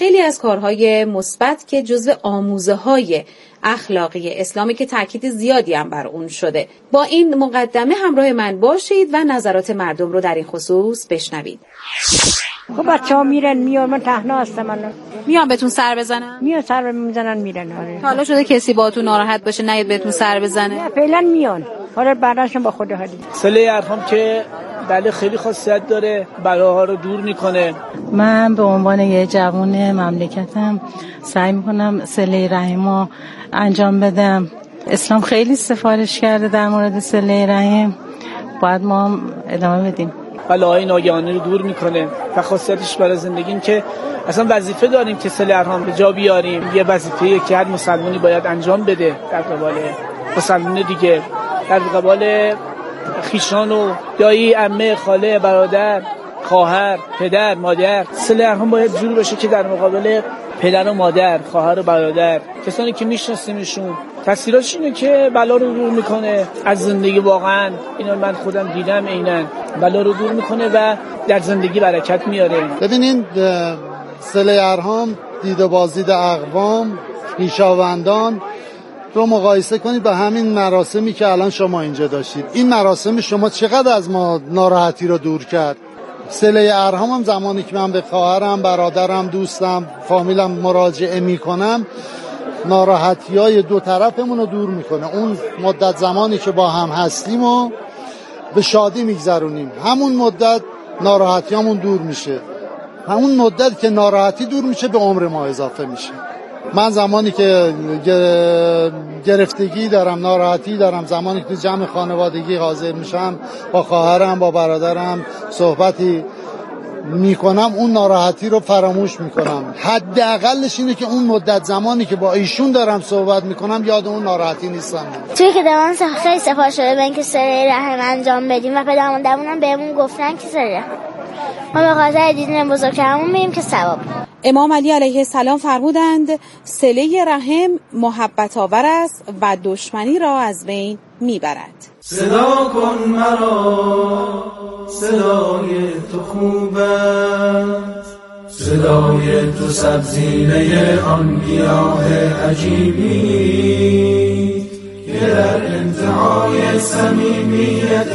خیلی از کارهای مثبت که جزو آموزه‌های اخلاقی اسلامی که تاکید زیادی هم بر اون شده. با این مقدمه همراه من باشید و نظرات مردم رو در این خصوص بشنوید. خب بچه‌ها میرن میان، من تنها هستم الان. میان بهتون سر بزنن؟ میان سر میزنن میرن. آره. حالا شده کسی باهاتون ناراحت باشه نیاد بهتون سر بزنه؟ نه فعلا میان. حالا بعدش با خود حالی. صله ارحام که بله خیلی خاصیت داره، بلاها رو دور میکنه. من به عنوان یه جوان مملکتم سعی میکنم صله رحمو انجام بدم. اسلام خیلی سفارش کرده در مورد صله رحم، باید ما ادامه بدیم. بلاهای ناگهانی رو دور میکنه و خاصیتش برای زندگیم که اصلا وظیفه داریم که صله ارحام به جا بیاریم. یه وظیفه‌ای که هر مسلمانی باید انجام بده در قبال مسلمان دیگه، در قبال خویشان و دایی، عمه، خاله، برادر، خواهر، پدر، مادر. صله ارحام باید جوری باشه که در مقابل پدر و مادر، خواهر و برادر، کسانی که میشناسیمشون، تاثیراتش اینه که بلا رو دور میکنه از زندگی. واقعا اینا من خودم دیدم، عیناً بلا رو دور میکنه و در زندگی برکت میاره. ببینین صله ارحام دیده بازدید اقوام، خویشاوندان رو مقایسه کنید با همین مراسمی که الان شما اینجا داشتید. این مراسم شما چقدر از ما ناراحتی رو دور کرد. صله ارحام هم زمانی که من به خواهرم، برادرم، دوستم، فامیلم مراجعه میکنم، ناراحتی‌های دو طرفمون رو دور میکنه. اون مدت زمانی که با هم هستیم و به شادی میگذرونیم، همون مدت ناراحتیامون دور میشه. همون مدت که ناراحتی دور میشه به عمر ما اضافه میشه. من زمانی که گرفتگی دارم، ناراحتی دارم، زمانی که تو جمع خانوادگی حاضر میشم، با خواهرم، با برادرم صحبتی میکنم، اون ناراحتی رو فراموش میکنم. حداقلش اینه که اون مدت زمانی که با ایشون دارم صحبت میکنم یاد اون ناراحتی نیستم. توی که دوان خیلی سفارش شده به اینکه صله رحم انجام بدیم و پدرمون بهمون گفتن که صله رحم ما به خاطر دیدن بزرگترمون میریم که ثواب. امام علی علیه السلام فرمودند صله رحم محبت آور است و دشمنی را از بین میبرد. صدا کن مرا، صدای تو خوب است، صدای تو سبزینه آن گیاه عجیبی که در انتهای صمیمیت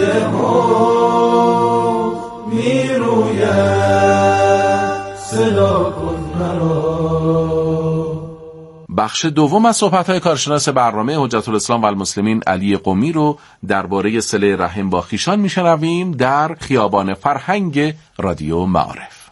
می روید. صدا کن مرا. بخش دوم از صحبت‌های کارشناس برنامه حجت الاسلام و المسلمین علی قمی رو درباره صله رحم با خویشان میشنویم در خیابان فرهنگ رادیو معارف.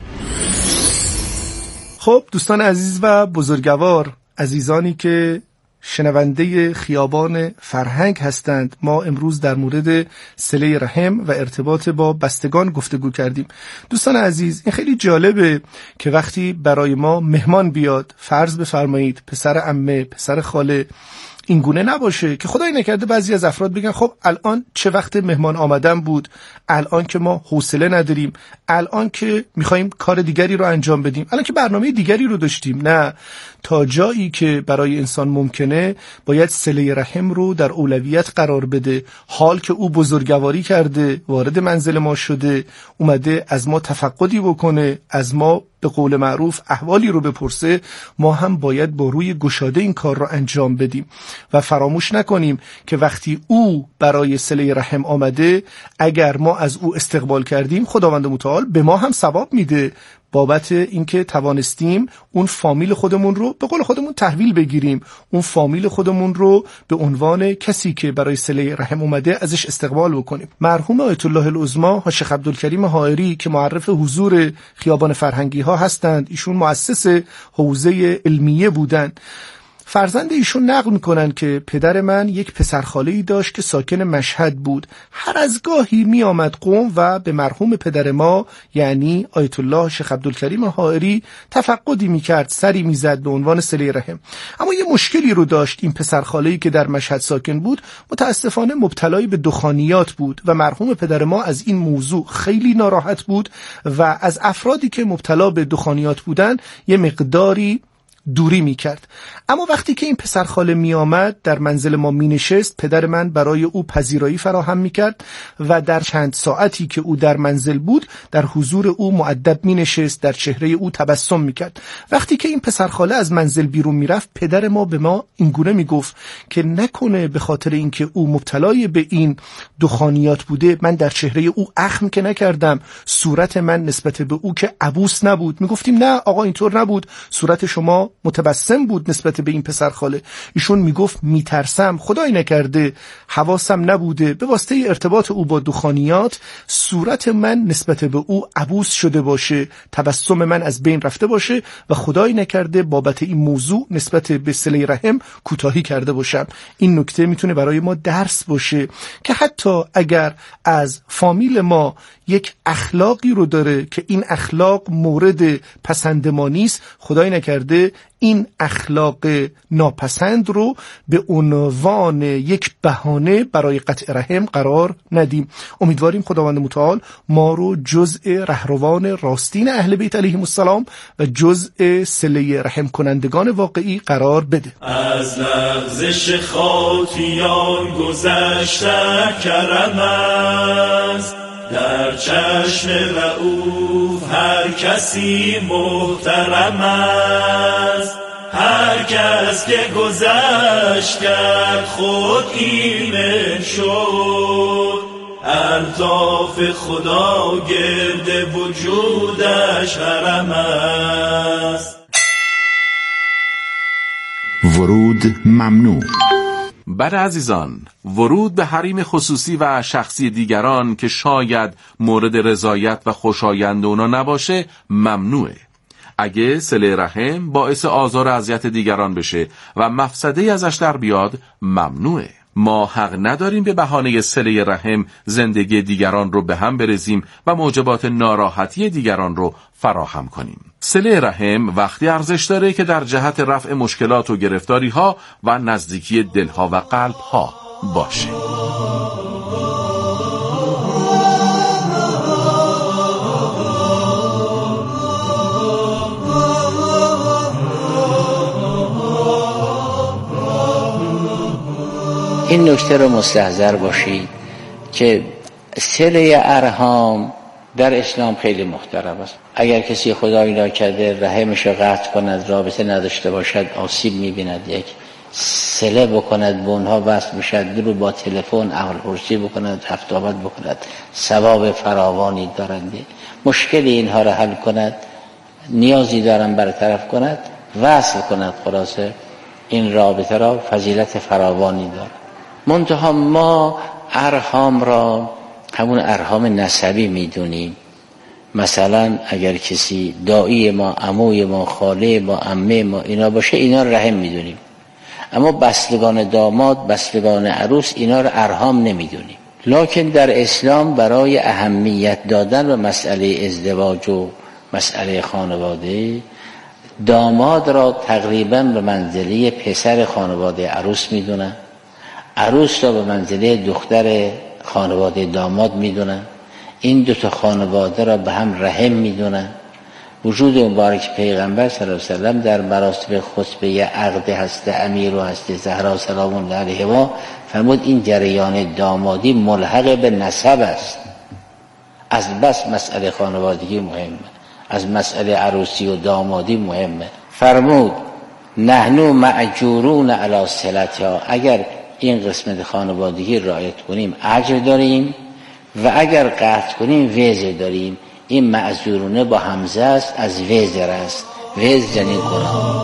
خب دوستان عزیز و بزرگوار، عزیزانی که شنونده خیابان فرهنگ هستند، ما امروز در مورد صله رحم و ارتباط با بستگان گفتگو کردیم. دوستان عزیز، این خیلی جالبه که وقتی برای ما مهمان بیاد، فرض بفرمایید پسر عمه، پسر خاله، این گونه نباشه که خدای نکرده بعضی از افراد بگن خب الان چه وقت مهمان آمدن بود، الان که ما حوصله نداریم، الان که میخوایم کار دیگری رو انجام بدیم، الان که برنامه دیگری رو داشتیم. نه، تا جایی که برای انسان ممکنه باید صله رحم رو در اولویت قرار بده. حال که او بزرگواری کرده، وارد منزل ما شده، اومده از ما تفقدی بکنه، از ما به قول معروف احوالی رو بپرسه، ما هم باید با روی گشاده این کار رو انجام بدیم و فراموش نکنیم که وقتی او برای صله رحم آمده، اگر ما از او استقبال کردیم، خداوند متعال به ما هم ثواب میده بابت اینکه توانستیم اون فامیل خودمون رو به قول خودمون تحویل بگیریم، اون فامیل خودمون رو به عنوان کسی که برای صله رحم اومده ازش استقبال بکنیم. مرحوم آیت الله العظما شیخ عبدالکریم حائری که معرف حضور خیابان فرهنگی ها هستند، ایشون مؤسس حوزه علمیه بودند. فرزند ایشون نقل میکنن که پدر من یک پسرخاله‌ای داشت که ساکن مشهد بود. هر از گاهی می آمد قم و به مرحوم پدر ما یعنی آیت الله شیخ عبدالکریم حائری تفقدی میکرد، سری میزد به عنوان صله رحم. اما یه مشکلی رو داشت. این پسرخاله‌ای که در مشهد ساکن بود متاسفانه مبتلای به دخانیات بود و مرحوم پدر ما از این موضوع خیلی ناراحت بود و از افرادی که مبتلا به دخانیات بودن یه مقداری دوری میکرد. اما وقتی که این پسرخاله میآمد در منزل ما مینشست، پدر من برای او پذیرایی فراهم میکرد و در چند ساعتی که او در منزل بود در حضور او مؤدب مینشست، در چهره او تبسم میکرد. وقتی که این پسرخاله از منزل بیرون میرفت، پدر ما به ما اینگونه میگفت که نکنه به خاطر اینکه او مبتلای به این دخانیات بوده من در چهره او اخم که نکردم، صورت من نسبت به او که عبوس نبود. میگفتیم نه آقا اینطور نبود، صورت شما متبسم بود نسبت به این پسرخاله. ایشون میگفت میترسم، خدای نکرده حواسم نبوده، به واسطه ارتباط او با دخانیات صورت من نسبت به او عبوس شده باشه، تبسم من از بین رفته باشه و خدای نکرده بابت این موضوع نسبت به صله رحم کوتاهی کرده باشم. این نکته میتونه برای ما درس باشه که حتی اگر از فامیل ما یک اخلاقی رو داره که این اخلاق مورد پسند ما نیست، خدای نکرده این اخلاق ناپسند رو به عنوان یک بهانه برای قطع رحم قرار ندیم. امیدواریم خداوند متعال ما رو جزء رهروان راستین اهل بیت علیهم السلام و جزء صله رحم کنندگان واقعی قرار بده. از لغزش خاطیان گذشته کرم است، در چشم رؤوف هر کسی محترم است. هر کس که گذشت کرد خود ایمن شد، الطاف خدا گرد وجودش حرم است. ورود ممنوع. بله عزیزان، ورود به حریم خصوصی و شخصی دیگران که شاید مورد رضایت و خوشایند اونا نباشه ممنوعه. اگه صله رحم باعث آزار و اذیت دیگران بشه و مفسده ازش در بیاد ممنوعه. ما حق نداریم به بهانه صله رحم زندگی دیگران رو به هم برزیم و موجبات ناراحتی دیگران رو فراهم کنیم. صله رحم وقتی ارزش داره که در جهت رفع مشکلات و گرفتاری ها و نزدیکی دلها و قلب ها باشه. این نکته رو مستحضر باشید که صله ارحام در اسلام خیلی محترم است. اگر کسی خدایی ناکرده رحمش رو قطع کند، رابطه نداشته باشد، آسیب می‌بیند، یک صله بکند به اونها وصل بشد، رو با تلفن اهل پرسی بکند، رفت آمد بکند، ثواب فراوانی دارند. مشکل اینها رو حل کند، نیازی دارن برطرف کند، وصل کند، خلاصه این رابطه را فضیلت فراوانی دارد. منتها ما ارحام را همون ارحام نسبی میدونیم. مثلا اگر کسی دایی ما، عموی ما، خاله ما، عمه ما اینا باشه، اینا رحم میدونیم. اما بستگان داماد، بستگان عروس، اینا رو ارحام نمیدونیم. لکن در اسلام برای اهمیت دادن به مسئله ازدواج و مسئله خانواده، داماد را تقریبا به منزله پسر خانواده عروس میدونن، عروس را به منزله دختر خانواده داماد میدونن. این دوتا خانواده را به هم رحم میدونن. وجود مبارک پیغمبر صلی الله علیه و سلم در مراسم خطبه عقد هست امیر و هست زهرا سلام الله علیها فرمود این جریان دامادی ملحق به نسب است. از بس مسئله خانوادگی مهمه، از مسئله عروسی و دامادی مهمه. فرمود نحنو معجورون علی صلتها، اگر این قسمت خانوادگی رعایت کنیم اجر داریم و اگر قطع کنیم وزر داریم. این معذورونه با همزه است، از وزر است، وزر جنین کنم.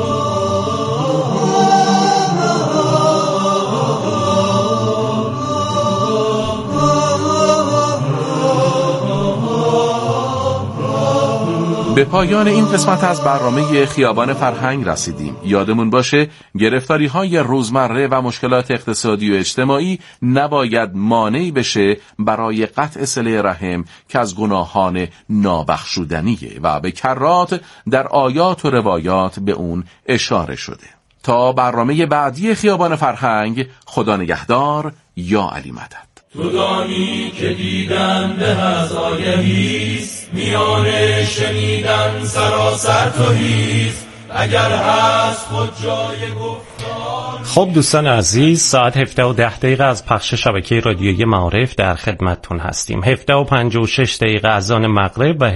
به پایان این قسمت از برنامه خیابان فرهنگ رسیدیم. یادمون باشه گرفتاری‌های روزمره و مشکلات اقتصادی و اجتماعی نباید مانعی بشه برای قطع صله رحم که از گناهان نابخشودنیه و به کرات در آیات و روایات به اون اشاره شده. تا برنامه بعدی خیابان فرهنگ، خدا نگهدار. یا علی مدد. تو دانی که دیدن به از آگهیست، میان شنیدن سراسر توهیست. اگر هست خود جای گفتار. خب دوستان عزیز، ساعت 17:10 از پخش شبکه رادیویی معارف در خدمتتون هستیم. 17:56 از آن مغرب و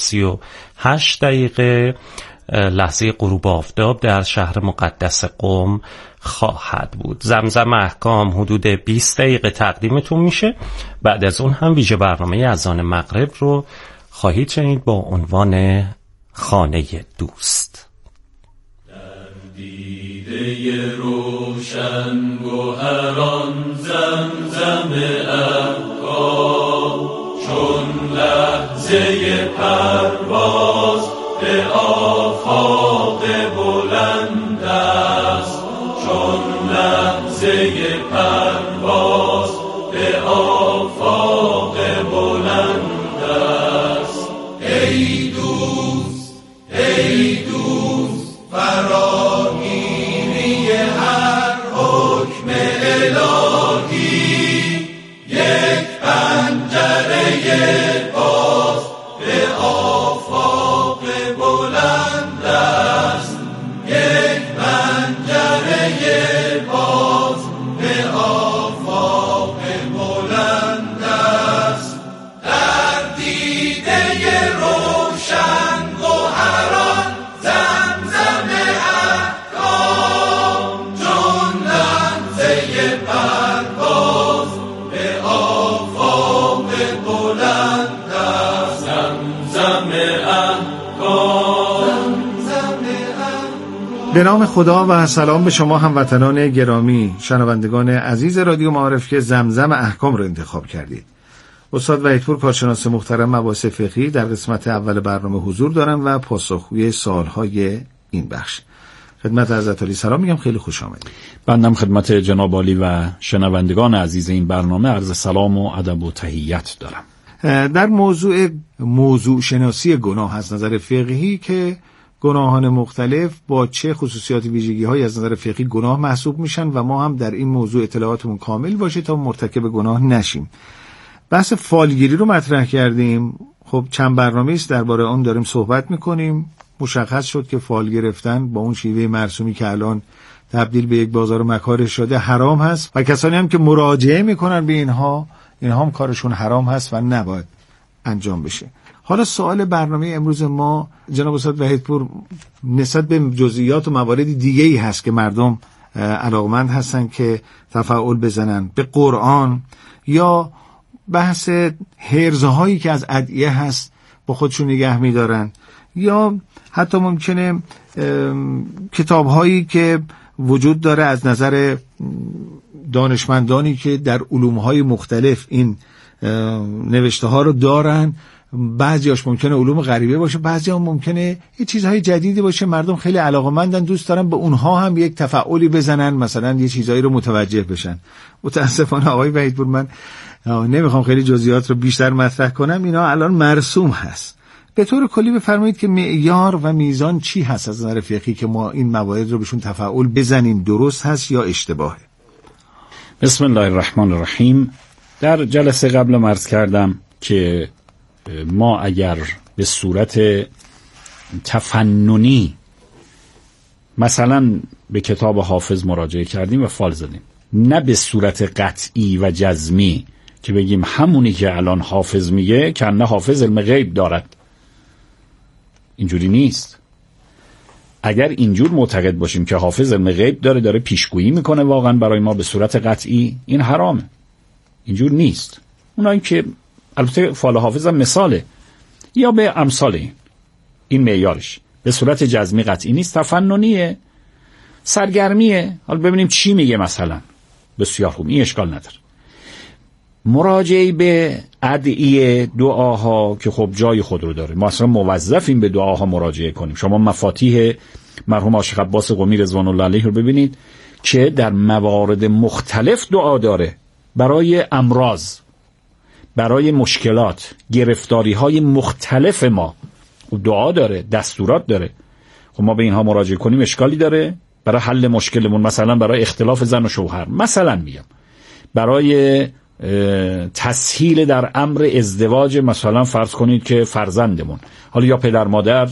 17:38 لحظه غروب آفتاب در شهر مقدس قم خواهد بود. زمزم احکام حدود 20 دقیقه تقدیمتون میشه. بعد از اون هم ویژه برنامه اذان مغرب رو خواهید شنید با عنوان خانه دوست. دیده روشن گوهران زمزم احکام، چون لحظه پرواز به آفاق بلند است، چون لحظه پرواز به آفاق بلند است. ای دوست ای دوست، فراگیری هر حکم الهی، یک پنجره باز به آفاق بلند است، یک پنجره باز به آفاق بلند است. در دیده روشن گوهران زمزم احکام، چون لحظه پرواز به آفاق بلند است. زمزم احکام. به نام خدا و سلام به شما هموطنان گرامی، شنوندگان عزیز رادیو معارف که زمزم احکام رو انتخاب کردید. استاد وحیدپور کارشناس محترم مباحث فقهی در قسمت اول برنامه حضور دارم و پاسخگوی سوالهای این بخش. خدمت حضرت علی سلام میگم، خیلی خوش آمدید. بنده خدمت جناب عالی و شنوندگان عزیز این برنامه عرض سلام و ادب و تحیت دارم. در موضوع شناسی گناه از نظر فقهی که گناهان مختلف با چه خصوصیات ویژگی‌هایی از نظر فقهی گناه محسوب میشن و ما هم در این موضوع اطلاعاتمون کامل باشه تا مرتکب گناه نشیم. بحث فالگیری رو مطرح کردیم. خب چند برنامه است درباره اون داریم صحبت میکنیم. مشخص شد که فال گرفتن با اون شیوه مرسومی که الان تبدیل به یک بازار مکاره شده حرام هست و کسانی هم که مراجعه میکنن به اینها هم کارشون حرام هست و نباید انجام بشه. حالا سوال برنامه امروز ما جناب استاد وحیدپور نسبت به جزئیات و موارد دیگه‌ای هست که مردم علاقمند هستن که تفاعل بزنن به قرآن یا بحث حرزهایی که از ادعیه هست با خودشون نگه می‌دارن یا حتی ممکنه کتاب‌هایی که وجود داره از نظر دانشمندانی که در علوم‌های مختلف این نوشته‌ها رو دارن. بعضیاش ممکنه علوم غریبه باشه، بعضی‌ها ممکنه یه چیزهای جدیدی باشه، مردم خیلی علاقه‌مندن، دوست دارن به اونها هم یک تفاعلی بزنن، مثلا یه چیزایی رو متوجه بشن. متاسفانه آقای وحیدپور من نمیخوام خیلی جزئیات رو بیشتر مطرح کنم، اینا الان مرسوم هست. به طور کلی بفرمایید که معیار و میزان چی هست از نظر فقهی که ما این موارد رو بهشون تفاعل بزنیم، درست هست یا اشتباهه؟ بسم الله الرحمن الرحیم. در جلسه قبل عرض کردم که ما اگر به صورت تفننی مثلا به کتاب حافظ مراجعه کردیم و فال زدیم، نه به صورت قطعی و جزمی که بگیم همونی که الان حافظ میگه که نه حافظ علم غیب دارد، اینجوری نیست. اگر اینجور معتقد باشیم که حافظ علم غیب داره پیشگویی میکنه واقعا برای ما به صورت قطعی، این حرامه. اینجور نیست. اونایی که البته فال حافظ هم مثاله یا به امثال این معیارش به صورت جزمی قطعی نیست، تفننیه، سرگرمیه. حالا ببینیم چی میگه مثلا. بسیار خوب، این اشکال نداره. مراجعه به ادعیه دعاها که خب جای خود رو داره، ما اصلا موظفیم به دعاها مراجعه کنیم. شما مفاتیح مرحوم عاشق عباس قمی رضوان الله علیه رو ببینید که در موارد مختلف دعا داره برای امراض، برای مشکلات، گرفتاری های مختلف ما دعا داره، دستورات داره. خب ما به اینها مراجعه کنیم اشکالی داره؟ برای حل مشکلمون، مثلا برای اختلاف زن و شوهر، مثلا میگم برای تسهیل در امر ازدواج، مثلا فرض کنید که فرزندمون، حالا یا پدر مادر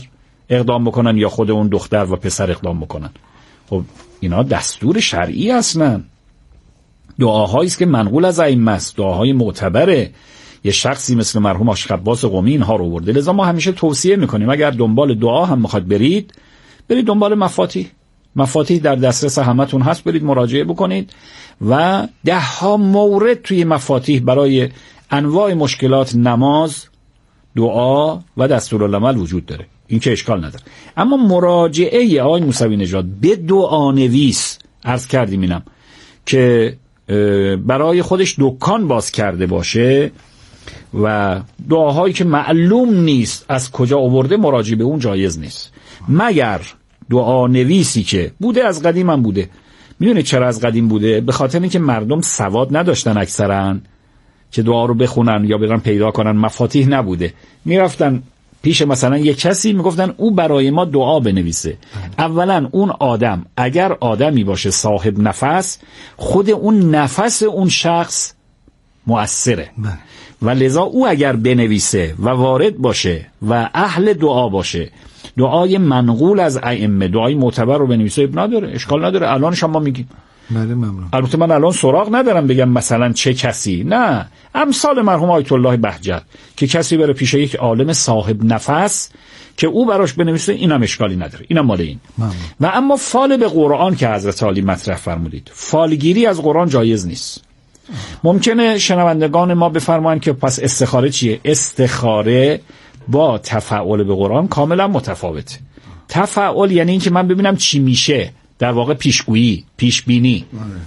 اقدام بکنن یا خود اون دختر و پسر اقدام بکنن. خب اینا دستور شرعی هستن، دعاهایی است که منقول از ائمه است، دعاهای معتبره. یه شخصی مثل مرحوم آشق عباس قمی اینها رو آورده. لذا ما همیشه توصیه میکنیم اگر دنبال دعا هم میخواد برید دنبال مفاتیح در دسترس همتون هست، برید مراجعه بکنید و 10 مورد توی مفاتیح برای انواع مشکلات نماز، دعا و دستورالعمل وجود داره، این که اشکال نداره. اما مراجعه آقای موسوی نژاد به دعانویس عرض کردیم اینم که برای خودش دکان باز کرده باشه و دعاهایی که معلوم نیست از کجا آورده مراجعه به اون جایز نیست، مگر دعانویسی که بوده، از قدیم هم بوده. میدونید چرا از قدیم بوده؟ به خاطر اینکه مردم سواد نداشتن اکثرا که دعا رو بخونن یا برن پیدا کنن، مفاتیح نبوده، میرفتن پیش مثلا یک کسی میگفتن او برای ما دعا بنویسه. اولا اون آدم اگر آدمی باشه صاحب نفس، خود اون نفس اون شخص مؤثره و لذا او اگر بنویسه و وارد باشه و اهل دعا باشه، دعای منقول از ائمه، دعای معتبر رو بنویسه، اب نداره، اشکال نداره. الان شما میگیم بله ممنون. البته من الان سراغ ندارم بگم مثلا چه کسی، نه، امثال مرحوم آیت الله بهجت که کسی بره پیش یک عالم صاحب نفس که او براش بنویسه، اینم اشکالی نداره، اینم مال این. و اما فال به قرآن که حضرت عالی مطرح فرمودید، فالگیری از قرآن جایز نیست. ممکنه شنوندگان ما بفرمایند که پس استخاره چیه؟ استخاره با تفاعل به قرآن کاملا متفاوته. تفاعل یعنی این که من ببینم چی میشه، در واقع پیشگویی، پیشبینی.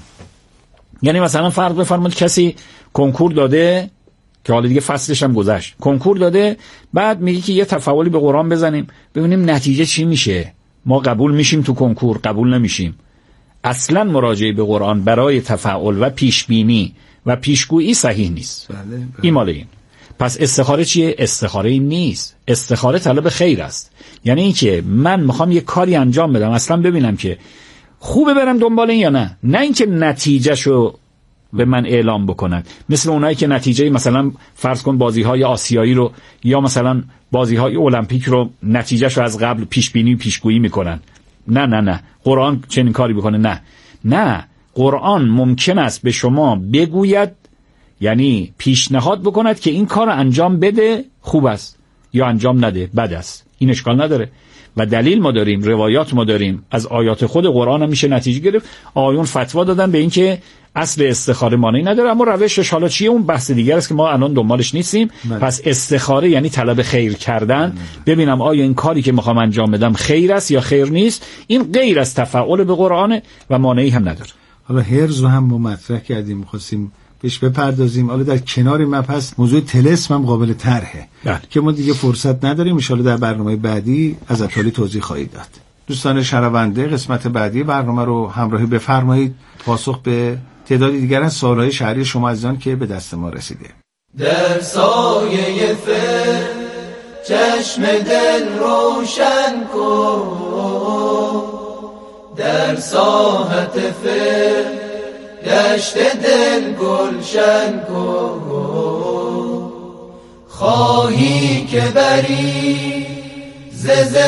یعنی مثلا فرض بفرمایید کسی کنکور داده که حالا دیگه فصلش هم گذشت، کنکور داده، بعد میگه که یه تفاعلی به قرآن بزنیم ببینیم نتیجه چی میشه، ما قبول میشیم تو کنکور، قبول نمیشیم. اصلا مراجعه به قرآن برای تفاعل و پیشبینی و پیشگویی صحیح نیست. این مال این. پس استخاره چیه؟ استخاره این نیست. استخاره طلب خیر است. یعنی این که من میخوام یه کاری انجام بدم، اصلا ببینم که خوبه برم دنبال این یا نه، نه اینکه نتیجهشو به من اعلام بکنن، مثل اونایی که نتیجه مثلا فرض کن بازی‌های آسیایی رو یا مثلا بازی‌های المپیک رو نتیجهشو از قبل پیش بینی پیشگویی میکنن. نه قرآن چنین کاری بکنه؟ نه قرآن ممکن است به شما بگوید، یعنی پیشنهاد بکند که این کار رو انجام بده، خوب است، یا انجام نده، بد است. این اشکال نداره و دلیل ما داریم، روایات ما داریم، از آیات خود قرآن هم میشه نتیجه گرفت. آیون فتوا دادن به این که اصل استخاره مانعی نداره، اما روشش حالا چیه اون بحث دیگر است که ما الان دنبالش نیستیم. پس استخاره یعنی طلب خیر کردن، ببینم آیا این کاری که میخوام انجام بدم خیر است یا خیر نیست. این غیر از تفاعل به قرآن و مانعی هم نداره. حالا هرز رو هم ما مطرح کردیم، می‌خواستیم بهش بپردازیم. حالا در کنار مبحث موضوع طلسم هم قابل طرحه که ما دیگه فرصت نداریم، ان شاءالله در برنامه بعدی از اطلاعی توضیح خواهید داد. دوستان شنونده، قسمت بعدی برنامه رو همراهی بفرمایید، پاسخ به تعدادی دیگر از سوال‌های شهری شما عزیزان که به دست ما رسیده. در سایه فر چشم دل روشن کن، در ساحت فر دشت دل گلشن کن، خواهی که بری ز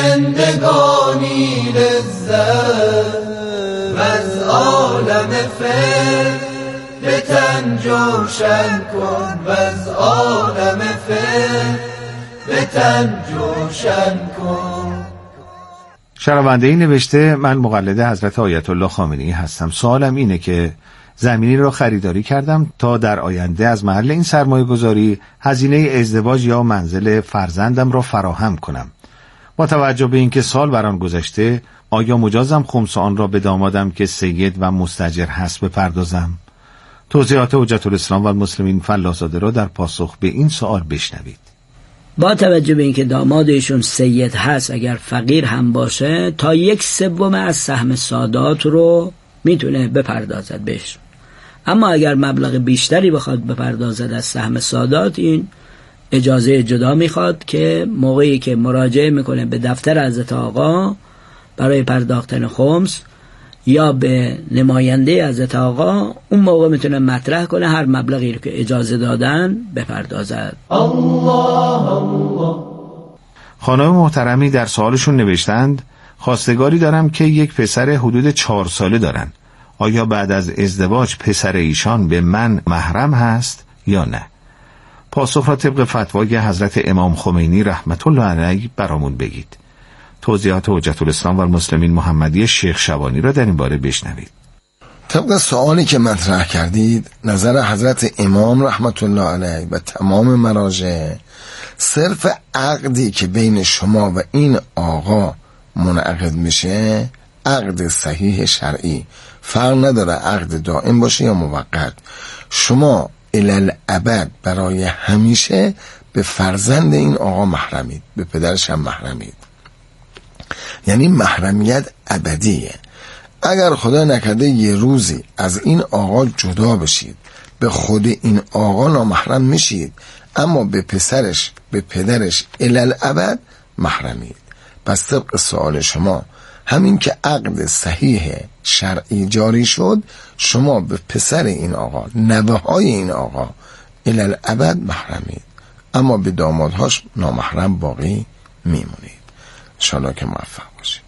زندگانی لذت و از عالم فر به تن جوشن کن، و از عالم فر به تن جوشن کن. شنونده این نوشته: من مقلد حضرت آیت الله خامنه‌ای هستم. سوالم اینه که زمینی را خریداری کردم تا در آینده از محل این سرمایه گذاری هزینه ازدواج یا منزل فرزندم را فراهم کنم. با توجه به اینکه سال بر آن گذشته، آیا مجازم خمس آن را به دامادم که سید و مستاجر هست بپردازم؟ توضیحات حجت الاسلام و المسلمین فلاح‌زاده را در پاسخ به این سوال بشنوید. با توجه به اینکه دامادشون سید هست، اگر فقیر هم باشه تا 1/3 از سهم سادات رو میتونه بپردازد بهش. اما اگر مبلغ بیشتری بخواد بپردازد از سهم سادات، این اجازه جدا میخواد که موقعی که مراجعه میکنه به دفتر حضرت آقا برای پرداختن خمس یا به نماینده حضرت آقا، اون موقع میتونه مطرح کنه هر مبلغی رو که اجازه دادن بپردازد. الله الله. خانم محترمی در سوالشون نوشتند خواستگاری دارم که یک پسر حدود 4 ساله دارن. آیا بعد از ازدواج پسر ایشان به من محرم هست یا نه؟ پاسخ را طبق فتوای حضرت امام خمینی رحمت الله علیه برامون بگید. توضیحات حجت الاسلام و المسلمین محمدی شیخ شبانی را در این باره بشنوید. طبق سوالی که مطرح کردید، نظر حضرت امام رحمت الله علیه و تمام مراجع صرف عقدی که بین شما و این آقا منعقد میشه عقد صحیح شرعی، فرق نداره عقد دائم باشه یا موقت، شما الالعبد برای همیشه به فرزند این آقا محرمید، به پدرش هم محرمید، یعنی محرمیت ابدیه. اگر خدا نکرده یه روزی از این آقا جدا بشید، به خود این آقا نامحرم میشید، اما به پسرش به پدرش الالعبد محرمید. پس طبق سوال شما، همین که عقد صحیح شرعی جاری شد، شما به پسر این آقا، نوه های این آقا الالعبد محرمید، اما به دامادهاش نامحرم باقی میمونید. انشاءالله که موفق باشید.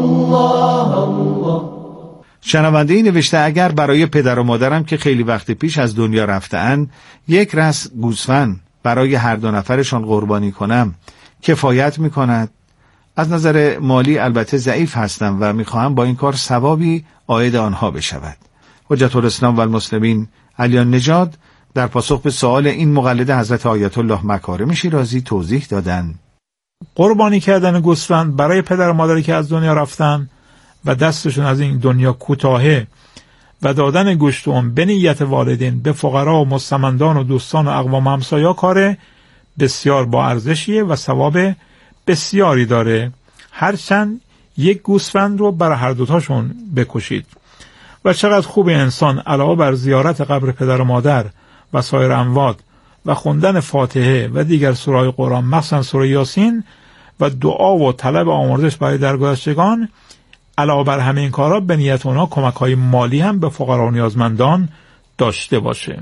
شنونده ای نوشته اگر برای پدر و مادرم که خیلی وقت پیش از دنیا رفته‌اند یک رأس گوسفند برای هر دو نفرشان قربانی کنم کفایت میکند؟ از نظر مالی البته ضعیف هستم و میخواهم با این کار ثوابی عاید آنها بشود. حجت الاسلام و المسلمین علیان نژاد در پاسخ به سوال این مقلد حضرت آیت الله مکارم شیرازی توضیح دادند. قربانی کردن گوسفند برای پدر و مادری که از دنیا رفتن و دستشون از این دنیا کوتاهه و دادن گوشت اون به نیت والدین به فقرا و مستمندان و دوستان و اقوام همسایا کار بسیار با ارزشیه و ثواب بسیاری داره. هرچند یک گوسفند رو برای هر دوتاشون بکشید. و چقدر خوب انسان علاوه بر زیارت قبر پدر و مادر و سایر اموات و خوندن فاتحه و دیگر سوره‌های قرآن، مخصوصا سوره یاسین، و دعا و طلب آمرزش برای درگذشتگان، علاوه بر همه این کارا به نیت اونا کمک‌های مالی هم به فقرا و نیازمندان داشته باشه.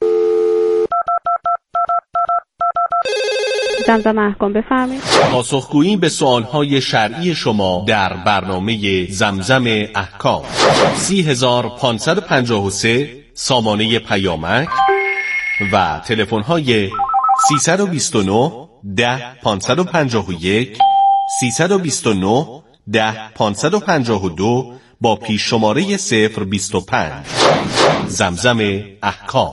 زمزم احکام بفرمایید. پاسخگویی به سوالهای شرعی شما در برنامه زمزم احکام 30553 سامانه پیامک و تلفن‌های 329 10 551 329 10 552 با پیش شماره 025. زمزم احکام.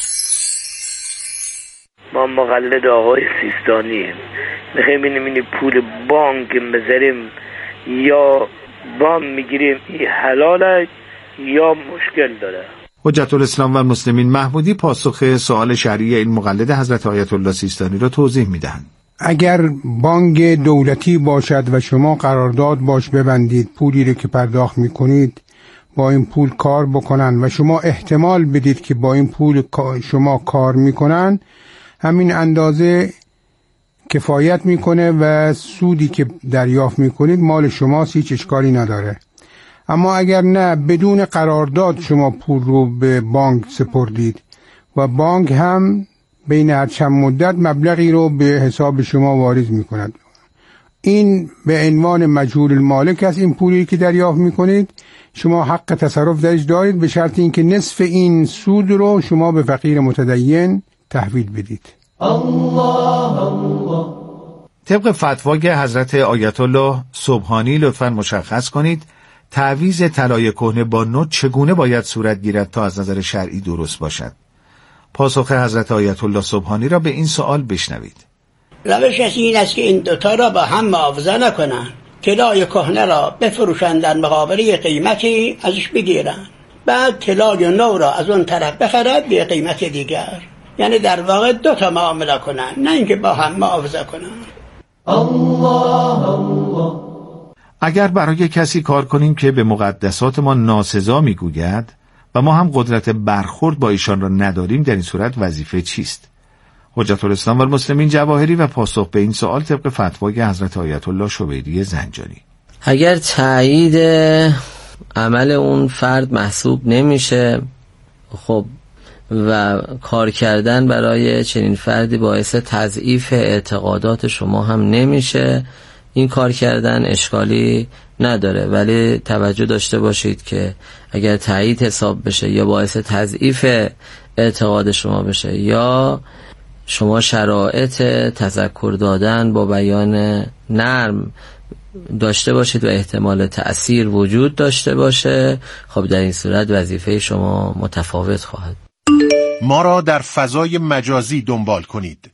ما مقلد آقای سیستانیه، میخوایم ببینیم این پول بانک بذاریم یا وام میگیریم، این حلاله یا مشکل داره؟ حجت الاسلام و المسلمین محمودی پاسخ سوال شرعی این مقلد حضرت آیت الله سیستانی را توضیح میدهند. اگر بانک دولتی باشد و شما قرارداد باش ببندید، پولی رو که پرداخت میکنید با این پول کار بکنن و شما احتمال بدید که با این پول شما کار میکنن، همین اندازه کفایت میکنه و سودی که دریافت میکنید مال شماست، هیچ اشکالی نداره. اما اگر نه، بدون قرارداد شما پول رو به بانک سپردید و بانک هم بین هر چند مدت مبلغی رو به حساب شما واریز میکند، این به عنوان مجهول المالک است. این پولی که دریافت میکنید شما حق تصرف درش دارید، به شرط اینکه نصف این سود رو شما به فقیر متدین تحویل بدید. طبق فتوای حضرت آیت الله سبحانی لطفاً مشخص کنید تعویض طلای کهنه با نو چگونه باید صورت گیرد تا از نظر شرعی درست باشد؟ پاسخ حضرت آیت الله سبحانی را به این سوال بشنوید. روشش این است که این دوتا را با هم معاوضه نکنند، طلای کهنه را بفروشند در مقابل قیمتی ازش بگیرند، بعد طلای نو را از اون طرف بخرد به قیمت دیگر. یعنی در واقع دو تا معامله کنن، نه اینکه با هم معاوضه کنن. اگر برای کسی کار کنیم که به مقدسات ما ناسزا میگوید و ما هم قدرت برخورد با ایشان را نداریم، در این صورت وظیفه چیست؟ حجت الاسلام و المسلمین جواهری و پاسخ به این سوال طبق فتوای حضرت آیت الله شبیری زنجانی. اگر تایید عمل اون فرد محسوب نمیشه، خب و کار کردن برای چنین فردی باعث تضعیف اعتقادات شما هم نمیشه. این کار کردن اشکالی نداره، ولی توجه داشته باشید که اگر تایید حساب بشه یا باعث تضعیف اعتقاد شما بشه یا شما شرایط تذکر دادن با بیان نرم داشته باشید و احتمال تأثیر وجود داشته باشه، خب در این صورت وظیفه شما متفاوت خواهد. ما را در فضای مجازی دنبال کنید.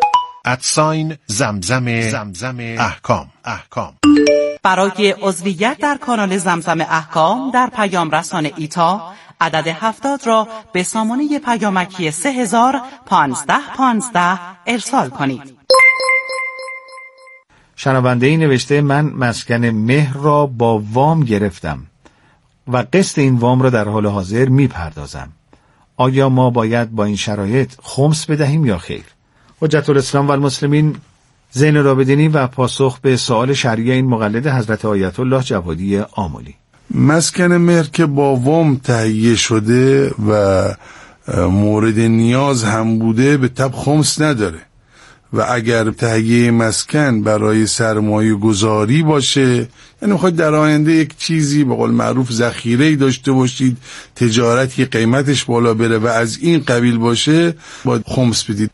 @زمزم احکام. برای عضویت در کانال زمزم احکام در پیام رسان ایتا عدد 70 را به سامانه پیامکی 301515 ارسال کنید. شنونده‌ای نوشته من مسکن مهر را با وام گرفتم و قسط این وام را در حال حاضر میپردازم. آیا ما باید با این شرایط خمس بدهیم یا خیر؟ حجت الاسلام و المسلمین زین العابدینی و پاسخ به سوال شرعی این مقلد حضرت آیت الله جوادی آملی. مسکن مهر که با وام تهیه شده و مورد نیاز هم بوده به تبع خمس نداره و اگر تهیه مسکن برای سرمایه گذاری باشه، یعنی میخواید در آینده یک چیزی به قول معروف ذخیره‌ای داشته باشید، تجارتی قیمتش بالا بره و از این قبیل باشه، باید خمس بدید.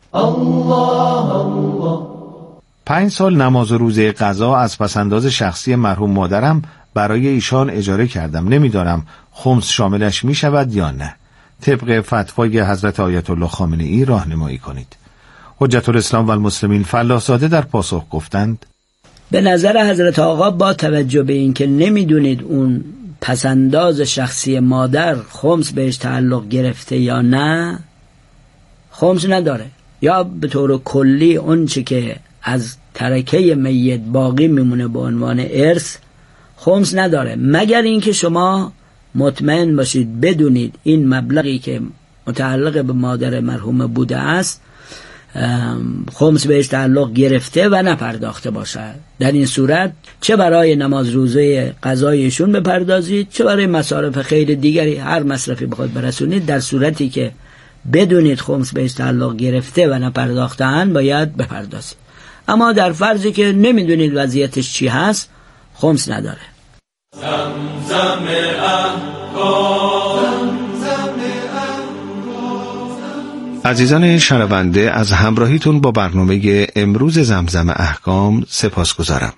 5 سال نماز و روزه قضا از پسنداز شخصی مرحوم مادرم برای ایشان اجاره کردم. نمیدانم خمس شاملش می شود یا نه. طبق فتوای حضرت آیت الله خامنه‌ای راهنمایی کنید. حجت الاسلام و المسلمین فلاح‌زاده در پاسخ گفتند به نظر حضرت آقا با توجه به این که نمیدونید اون پسنداز شخصی مادر خمس بهش تعلق گرفته یا نه، خمس نداره، یا به طور کلی اون چی که از ترکه میت باقی میمونه به عنوان ارث خمس نداره، مگر اینکه شما مطمئن باشید بدونید این مبلغی که متعلق به مادر مرحوم بوده است خمس بهش تعلق گرفته و نپرداخته باشد. در این صورت چه برای نماز روزه قضایشون بپردازید، چه برای مصارف خیر دیگری، هر مصرفی بخواد برسونید، در صورتی که بدونید خمس بهش تعلق گرفته و نپرداختن باید بپردازید. اما در فرضی که نمیدونید وضعیتش چی هست خمس نداره. زمزم احکام. عزیزان شنونده، از همراهیتون با برنامه امروز زمزم احکام سپاسگزارم.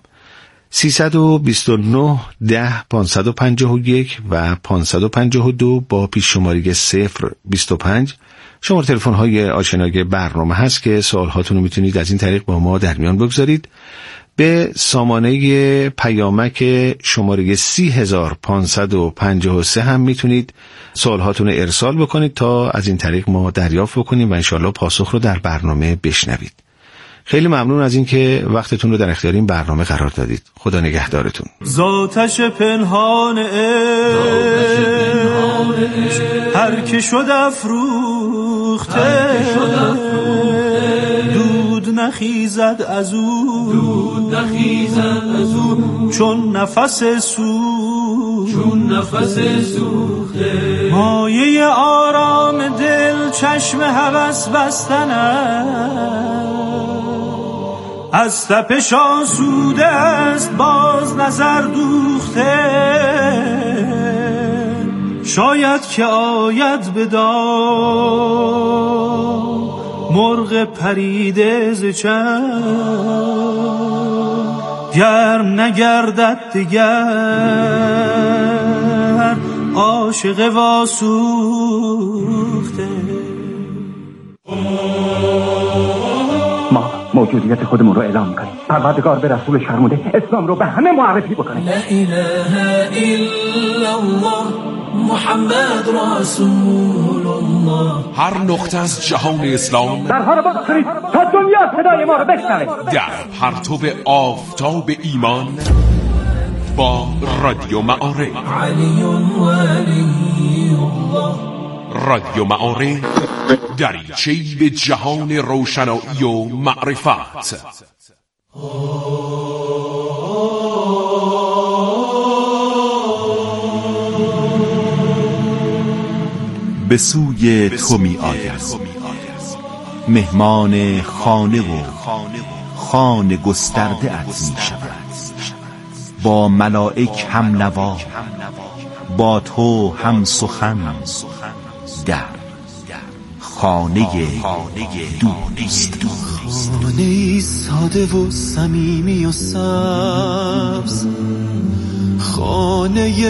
329 10 551 و 552 با پیش شماره 025 شماره تلفن های آشنای برنامه هست که سوال هاتون رو میتونید از این طریق با ما در میان بگذارید. به سامانه پیامک شماره 30553 هم میتونید سوال هاتون رو ارسال بکنید تا از این طریق ما دریافت بکنیم و انشالله پاسخ رو در برنامه بشنوید. خیلی ممنون از این که وقتتون رو در اختیار این برنامه قرار دادید. خدا نگهدارتون. زاتش پنهان هر که شد افروخته دود نخیزد از او چون نفس سوخته مایه آرام دل چشم هوس بستن از تپش آسوده است باز نظر دوخته شاید که آید به دام مرغ پریده ز چشم گرم نگردد دگر عاشق واسوخته. ما موجودیت خودمون رو اعلام میکنیم. پروردگار به رسول فرموده اسلام رو به همه معرفی بکنه. لا اله الا الله محمد رسول الله. هر نقطه از جهان اسلام درها رو باز کنید تا دنیا صدای ما رو بشنوه. در پرتو آفتاب ایمان با رادیو معارف. علی ولی الله. رادیو معارف دریچه‌ای به جهان روشنایی و معرفت. به سوی تو می آید، مهمان خانه و خانه گسترده ات می شود، با ملائک هم نوا، با تو هم سخن، در خانه دوست. خانه ساده و صمیمی و سبز، خانه